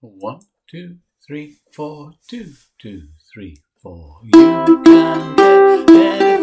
1, 2, 3, 4, 2, 2, 3, 4. You can get